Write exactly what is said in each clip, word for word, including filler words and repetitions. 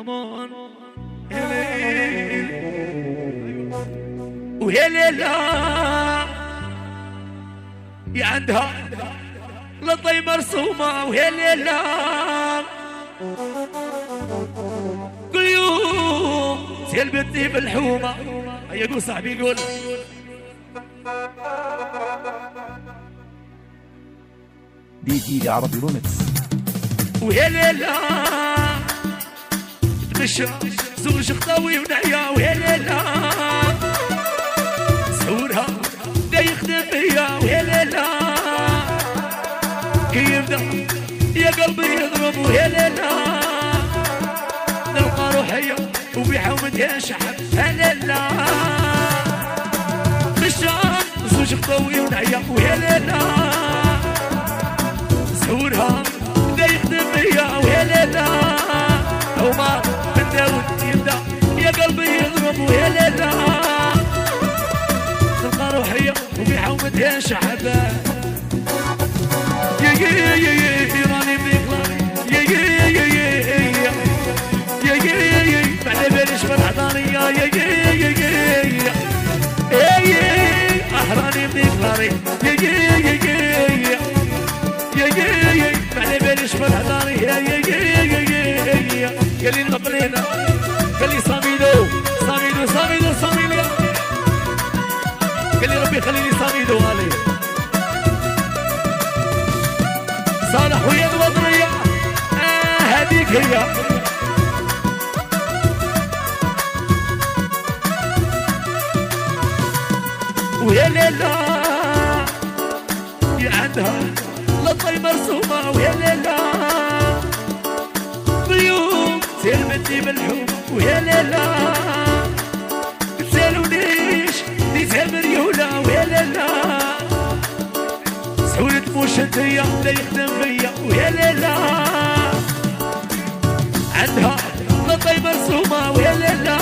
امان يا ليل ويا ليلة يا عندها لطي مرسومة ويا ليلة كل يوم تلبتني بالحومة. هيا قول صاحبي قول. دي جي عربي ريمكس. ويا ليلة تمشى زوج خطاوي ونعيا ويا ليلة سهورها دا يخدم فيا ويا ليلة كي يبدا يا قلبي يضرب ويا ليلة نلقى روحية وفي حومتها شحب يا ليلة مشى زوج خطاوي ونعيا ويا ليلة سهورها دا يخدم فيا ويا ليلة عمر من داود يبدا يا قلبي يضرب ويا ليلة تلقى روحية وفي حومتها شحبة يا يا يا يا راني بيقلاني يا يا يا يا يا يا يا بعد باليش بالحضانية يا يا يا يا يا يا راني بيقلاني يا يا يا يا يا يا يا بعد باليش بالحضانية يا يا يا يا قال لي نقلينا قال لي صاميدو صاميدو صاميدو صاميدو قال لي ربي خليني صاميدو علي صالح ويا الوطنية آه هذيك هي ويا ليلة يا عندها لطي مرسومة ويا ليلة بيوم تلمتني بالحب ويا ليلة تسالونيش دي مريولة ويا ليلة سهولة موشتية لا يخدم فيا ويا ليلة عندها لطي مرسومة ويا ليلة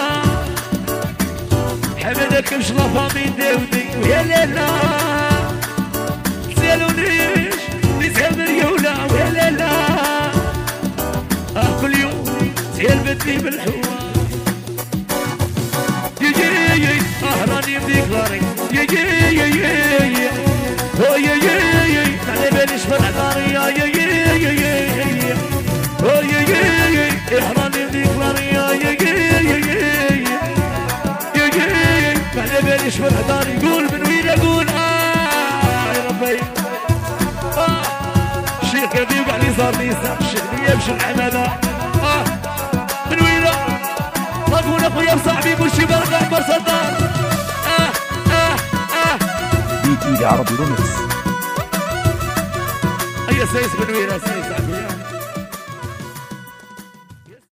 حمدك مشرفة من داودي ويا ليلة تسالونيش دي مريولة ويا ليلة آه كل يوم تلبتني بالحوار يا يا يا آه راني بديك غاري يا يا يا يا يا أوه يا يا يا على باليش بالحضارية يا يا يا يا أوه يا يا يا آه راني بديك غاري يا يا يا يا يا يا على باليش بالحضاري قول من وين أقول آه يا ربي آه الشيخ كبير قاعد يصار نيسا الشيخ يمشي الحمادة آه من وين طاقون اخويا وصاحبي كل شي بركة عمر صدار اه اه اه دي جي عربي ريمكس. هيا سيس من وين سيس عبيان